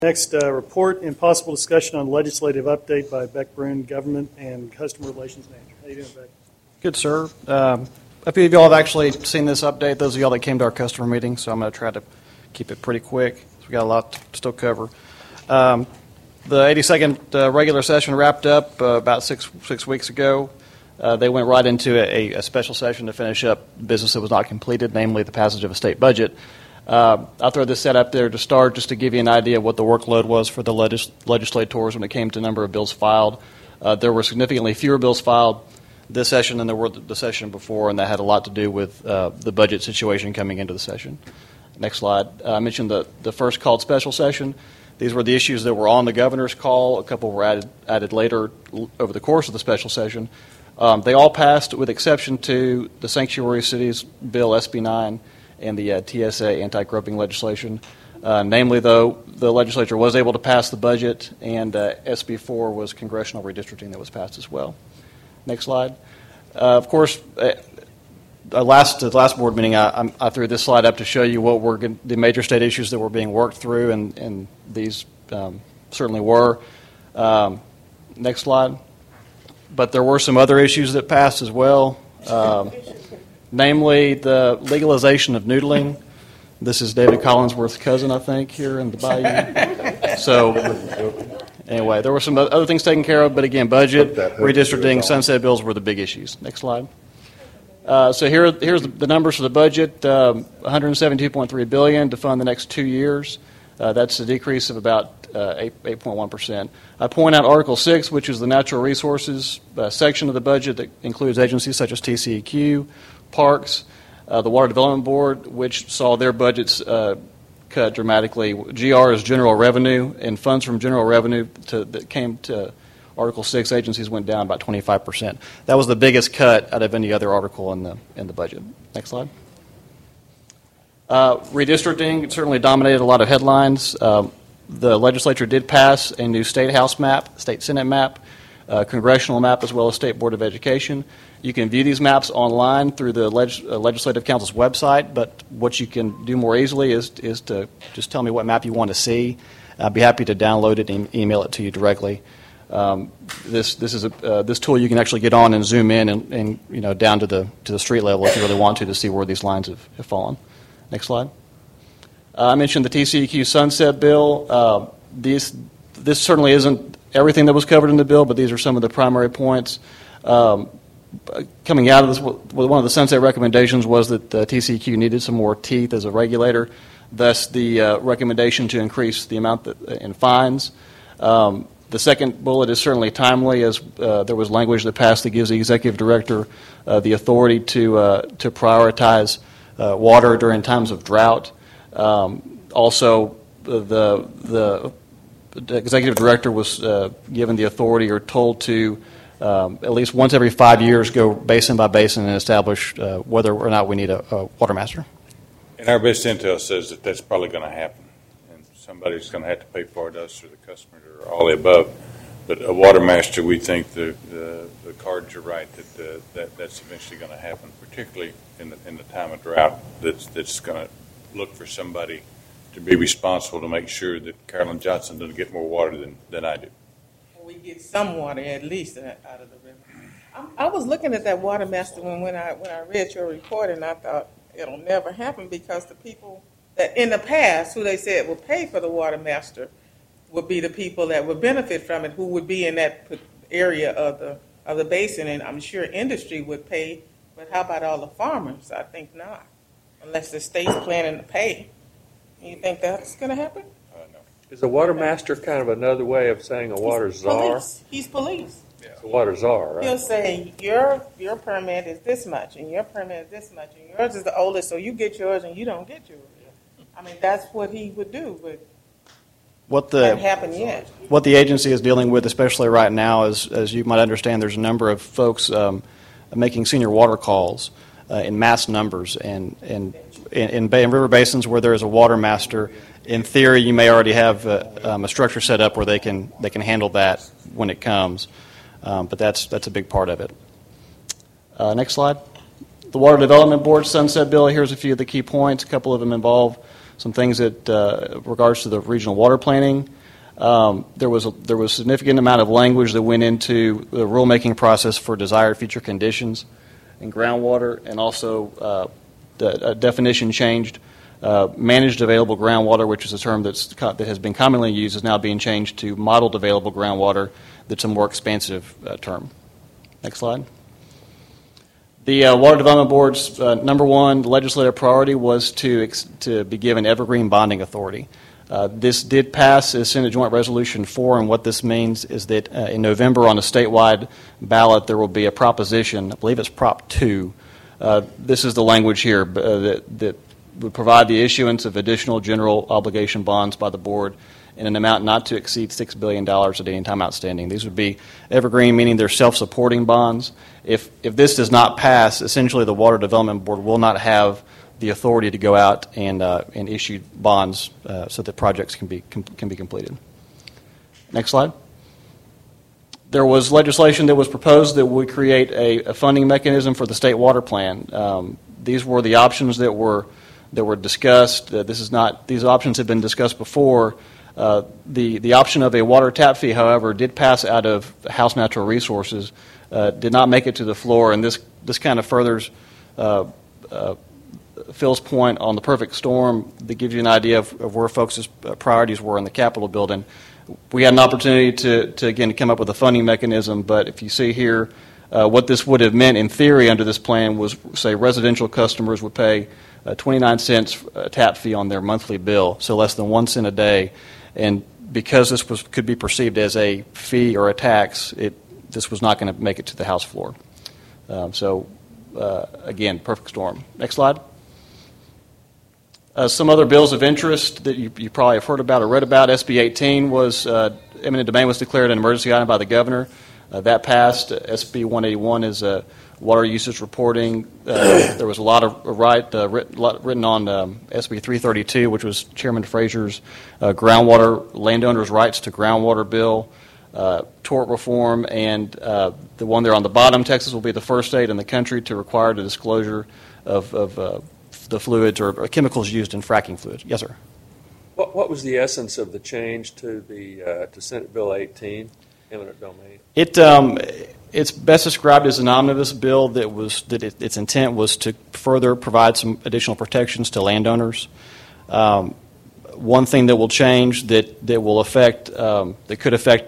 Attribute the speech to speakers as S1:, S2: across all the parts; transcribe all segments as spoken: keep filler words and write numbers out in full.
S1: Next, uh, report and possible discussion on legislative update by Beck Brune, Government and Customer Relations Manager. How you doing, Beck?
S2: Good, sir. Um, a few of y'all have actually seen this update, those of y'all that came to our customer meeting, so I'm going to try to keep it pretty quick. So we've got a lot to still cover. Um, the eighty-second uh, regular session wrapped up uh, about six six weeks ago. Uh, they went right into a, a special session to finish up business that was not completed, namely the passage of a state budget. Uh, I'll throw this set up there to start just to give you an idea of what the workload was for the legis- legislators when it came to number of bills filed. Uh, there were significantly fewer bills filed this session than there were the session before, and that had a lot to do with uh, the budget situation coming into the session. Next slide. Uh, I mentioned the, the first called special session. These were the issues that were on the governor's call. A couple were added, added later l- over the course of the special session. Um, they all passed with exception to the Sanctuary Cities Bill S B nine and the uh, T S A anti-groping legislation. Uh, namely, though, the legislature was able to pass the budget, and uh, S B four was congressional redistricting that was passed as well. Next slide. Uh, of course, uh, uh, last the last board meeting, I, I threw this slide up to show you what were the major state issues that were being worked through, and, and these um, certainly were. Um, next slide. But there were some other issues that passed as well. Um, Namely, the legalization of noodling. This is David Collinsworth's cousin, I think, here in the Bayou. So, anyway, there were some other things taken care of, but again, budget, redistricting, sunset bills were the big issues. Next slide. Uh, so here, here's the numbers for the budget: um, one hundred seventy-two point three billion dollars to fund the next two years. Uh, that's a decrease of about uh, eight point one percent. I point out Article six, which is the natural resources uh, section of the budget that includes agencies such as T C E Q, Parks, uh, the Water Development Board, which saw their budgets uh, cut dramatically. G R is general revenue, and funds from general revenue to, that came to Article six agencies went down about twenty-five percent. That was the biggest cut out of any other article in the in the budget. Next slide. Uh, redistricting certainly dominated a lot of headlines. Uh, the legislature did pass a new state house map, state senate map, uh, congressional map, as well as state board of education. You can view these maps online through the leg- uh, Legislative Council's website, but what you can do more easily is is to just tell me what map you want to see. I'd be happy to download it and email it to you directly. Um, this this is a uh, this tool you can actually get on and zoom in and, and you know down to the to the street level if you really want to to see where these lines have, have fallen. Next slide. Uh, I mentioned the T C E Q sunset bill. Uh, these this certainly isn't everything that was covered in the bill, but these are some of the primary points. Um, Coming out of this, one of the sunset recommendations was that the T C E Q needed some more teeth as a regulator, thus the uh, recommendation to increase the amount that, in fines. Um, the second bullet is certainly timely, as uh, there was language that passed that gives the executive director uh, the authority to uh, to prioritize uh, water during times of drought. Um, also, the, the the executive director was uh, given the authority or told to Um, at least once every five years, go basin by basin and establish uh, whether or not we need a, a water master.
S3: And our best intel says that that's probably going to happen, and somebody's going to have to pay for it, us or the customer or all the above. But a water master, we think the the, the cards are right that uh, that that's eventually going to happen, particularly in the in the time of drought. That's that's going to look for somebody to be responsible to make sure that Carolyn Johnson doesn't get more water than than I do.
S4: We get some water at least out of the river. I'm, I was looking at that water master when, when I when I read your report, and I thought it'll never happen because the people that in the past who they said would pay for the water master would be the people that would benefit from it, who would be in that area of the of the basin, and I'm sure industry would pay. But how about all the farmers? I think not, unless the state's planning to pay. You think that's going to happen?
S5: Is a water master kind of another way of saying a water
S4: He's
S5: czar?
S4: Police. He's police.
S5: Yeah. It's a water czar, right?
S4: He'll say, your your permit is this much, and your permit is this much, and yours is the oldest, so you get yours and you don't get yours. I mean, that's what he would do, but
S2: what the,
S4: it hasn't happened yet.
S2: What the agency is dealing with, especially right now, is, as you might understand, there's a number of folks um, making senior water calls uh, in mass numbers, and, and in, in, bay and river basins where there is a water master. In theory, you may already have uh, um, a structure set up where they can they can handle that when it comes, um, but that's that's a big part of it. Uh, next slide. The Water Development Board Sunset Bill. Here's a few of the key points. A couple of them involve some things that uh, regards to the regional water planning. Um, there was a, there was a significant amount of language that went into the rulemaking process for desired future conditions in groundwater, and also uh, the uh, definition changed. Uh, managed available groundwater, which is a term that's co- that has been commonly used, is now being changed to modeled available groundwater. That's a more expansive uh, term. Next slide. The uh, Water Development Board's uh, number one legislative priority was to ex- to be given evergreen bonding authority. Uh, this did pass as Senate Joint Resolution four, and what this means is that uh, in November on a statewide ballot there will be a proposition, I believe it's Prop two. Uh, this is the language here uh, that, that would provide the issuance of additional general obligation bonds by the board in an amount not to exceed six billion dollars at any time outstanding. These would be evergreen, meaning they're self-supporting bonds. If, if this does not pass, essentially the Water Development Board will not have the authority to go out and uh, and issue bonds uh, so that projects can be com- can be completed. Next slide. There was legislation that was proposed that would create a, a funding mechanism for the state water plan. Um, these were the options that were that were discussed. Uh, this is not; these options have been discussed before. Uh, the the option of a water tap fee, however, did pass out of House Natural Resources, uh, did not make it to the floor, and this this kind of furthers uh, uh, Phil's point on the perfect storm that gives you an idea of, of where folks' priorities were in the Capitol building. We had an opportunity to, to again, come up with a funding mechanism, but if you see here, uh, what this would have meant in theory under this plan was, say, residential customers would pay uh, twenty-nine cents a tap fee on their monthly bill, so less than one cent a day. And because this was could be perceived as a fee or a tax, it this was not going to make it to the House floor. Um, so, uh, again, perfect storm. Next slide. Uh, some other bills of interest that you, you probably have heard about or read about. S B eighteen was, uh, eminent domain was declared an emergency item by the governor. Uh, that passed. Uh, S B one eighty-one is uh, water usage reporting. Uh, there was a lot of right uh, writ, lot written on um, S B three thirty-two, which was Chairman Frazier's uh, groundwater landowners' rights to groundwater bill. Uh, tort reform, and uh, the one there on the bottom, Texas will be the first state in the country to require the disclosure of, of uh, the fluids or, or chemicals used in fracking fluids. Yes, sir.
S5: What, what was the essence of the change to the uh, to Senate Bill eighteen, eminent domain?
S2: It um, it's best described as an omnibus bill that was that it, its intent was to further provide some additional protections to landowners. Um, one thing that will change that that will affect um, that could affect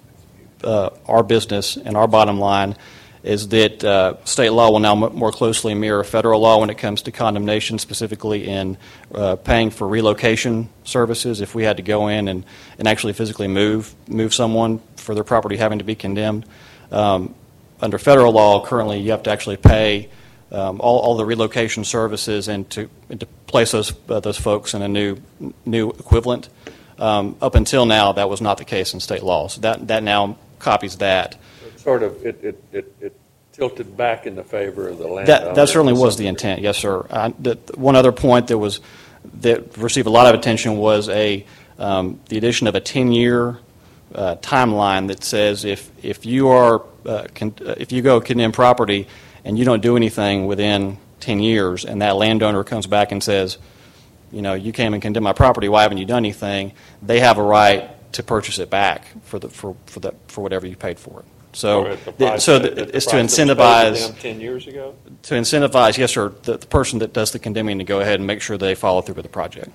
S2: uh, our business and our bottom line is that uh, state law will now m- more closely mirror federal law when it comes to condemnation, specifically in uh, paying for relocation services. If we had to go in and, and actually physically move move someone for their property having to be condemned, um, under federal law currently you have to actually pay um, all, all the relocation services and to, and to place those uh, those folks in a new new equivalent. Um, up until now, that was not the case in state law. So that that now copies that.
S5: Sort of, it, it, it, it tilted back in the favor of the landowner.
S2: That, that certainly was the intent, yes, sir. I, the, one other point that was that received a lot of attention was a um, the addition of a ten-year uh, timeline that says if if you are uh, con, uh, if you go condemn property and you don't do anything within ten years, and that landowner comes back and says, you know, you came and condemned my property, why haven't you done anything? They have a right to purchase it back for the for for the for whatever you paid for it. So, th- so th- it's to incentivize
S5: ten years ago.
S2: To incentivize, yes, sir, the, the person that does the condemning to go ahead and make sure they follow through with the project.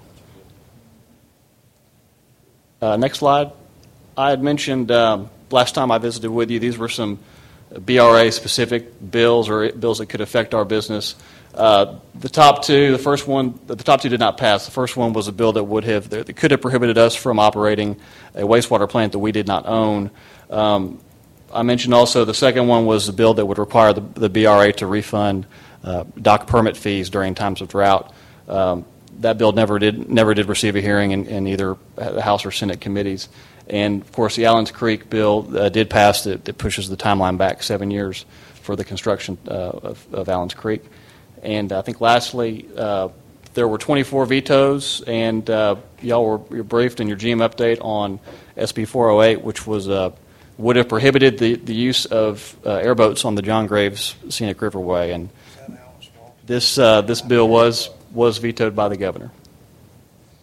S2: Uh, next slide. I had mentioned um, last time I visited with you, these were some B R A-specific bills or bills that could affect our business. Uh, the top two, the first one, the top two did not pass. The first one was a bill that would have, that could have prohibited us from operating a wastewater plant that we did not own. Um, I mentioned also the second one was a bill that would require the, the B R A to refund uh, dock permit fees during times of drought. Um, that bill never did never did receive a hearing in, in either the House or Senate committees. And, of course, the Allens Creek bill uh, did pass that, that pushes the timeline back seven years for the construction uh, of, of Allens Creek. And I think lastly, uh, there were twenty-four vetoes, and uh, y'all were you're briefed in your G M update on S B four oh eight, which was uh, would have prohibited the, the use of uh, airboats on the John Graves Scenic Riverway. And this uh, this bill was was vetoed by the governor.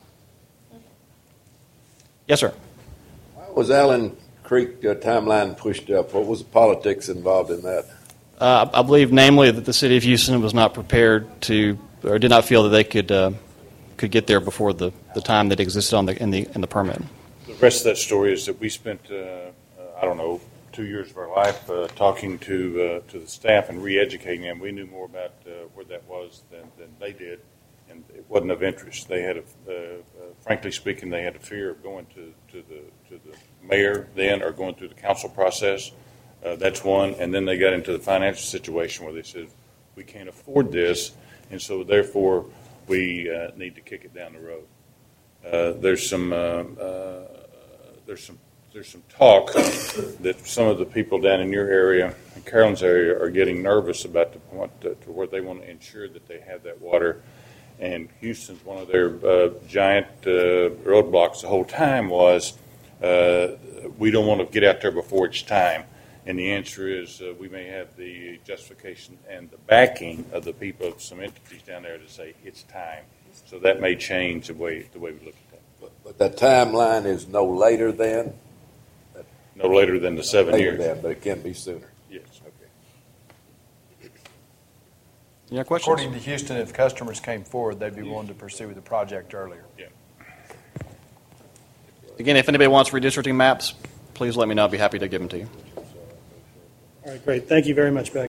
S2: Yes, sir.
S6: Why was Allen Creek uh, timeline pushed up? What was the politics involved in that?
S2: Uh, I believe, namely, that the city of Houston was not prepared to, or did not feel that they could uh, could get there before the, the time that existed on the in the in the permit.
S3: The rest of that story is that we spent, uh, uh, I don't know, two years of our life uh, talking to uh, to the staff and re-educating them. We knew more about uh, where that was than, than they did, and it wasn't of interest. They had, a, uh, uh, frankly speaking, they had a fear of going to, to the to the mayor then or going through the council process. Uh, that's one, and then they got into the financial situation where they said, we can't afford this, and so therefore we uh, need to kick it down the road. Uh, there's some uh, uh, there's some there's some talk that some of the people down in your area, in Carolyn's area, are getting nervous about the point to, to where they want to ensure that they have that water. And Houston's one of their uh, giant uh, roadblocks the whole time was uh, we don't want to get out there before it's time. And the answer is uh, we may have the justification and the backing of the people of some entities down there to say it's time. So that may change the way the way we look at that.
S6: But, but that timeline is no later than?
S3: No later than the seven
S6: Later
S3: years.
S6: than, but it can be sooner.
S3: Yes.
S6: Okay.
S2: Any other questions?
S7: According to Houston, if customers came forward, they'd be willing to pursue the project earlier.
S3: Yeah.
S2: Again, if anybody wants redistricting maps, please let me know. I'd be happy to give them to you.
S1: All right, great. Thank you very much, Beck.